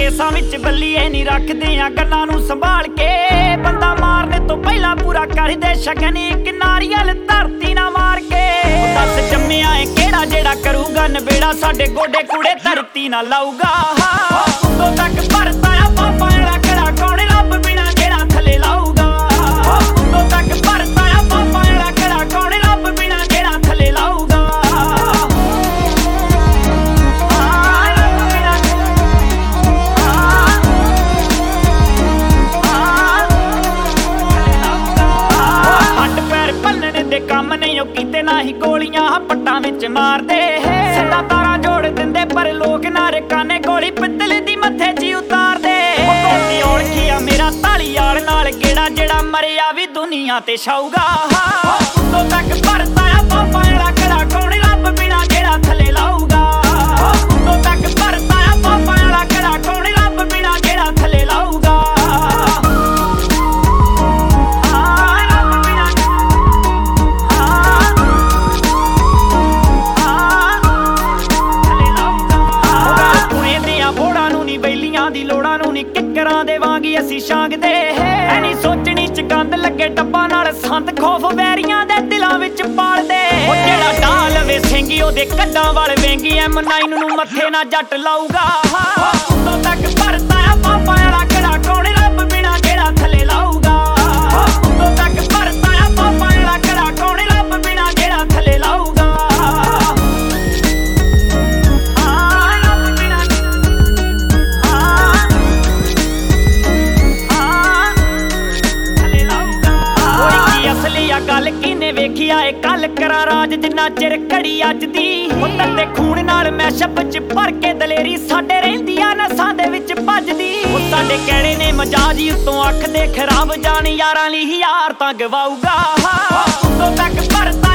केसां विच बल्लीए नहीं रखदे आ गल्लां नूं संभाल के बंदा मारने तो पहला पूरा कर दे शगन इक नारियल धरती ना मार के दस जम्मिया है केड़ा जेड़ा करूगा नबेड़ा साडे गोडे कूड़े धरती ना लाऊगा उदों तक भरता आ पापा वाला कड़ा कौन रब बिना जेड़ा थले लाऊगा उदों तक भरता आ पापा वाला कड़ा कौन रब बिना जेड़ा थले लाऊगा काम नहीं ओ कीते ना ही गोलियां पट्टां विच मारदे सिद्धा तारा जोड़ दिंदे पर लोग नारे काने गोली पित्तल दी मत्थे जी उतारदे कोती औलखिया मेरा तालीयाल नाल गेड़ा जेड़ा मरिया भी दुनिया ते छाऊगा उदों तक भरता आ पापा वाला कड़ा कौन रब बिना जेड़ा थले लाऊगा उदों तक भरता आ पापा वाला कड़ा कौन रब बिना जेड़ा थले लाऊगा किकरां दे वांगी असी शांगदे ऐनी सोचनी च गंद लगे डब्बा नाल संत खौफ वैरियां दे दिलां विच पालदे ओ जेड़ा डाल वे सिंगी ओदे कड्डां वाल वेंगी M9 नूं मत्थे ना जट लाऊगा उदों तक भरता आ पापा वाला कड़ा कौन रब बिना जेड़ा थले लाऊगा उदों तक भरता आ पापा वाला कड़ा कौन रब बिना जेड़ा थले लाऊगा गल किने वेखी आए कल करा राज जिन्ना चिर घड़ी अज दी ते खून नाल मैशअप च भर के दलेरी साडे रहिंदियां नसां दे विच भजदी साडे कहणे ने मजाज उत्तों अख दे खराब जान यारां ली यार तां गवाऊगा उदों तक भरता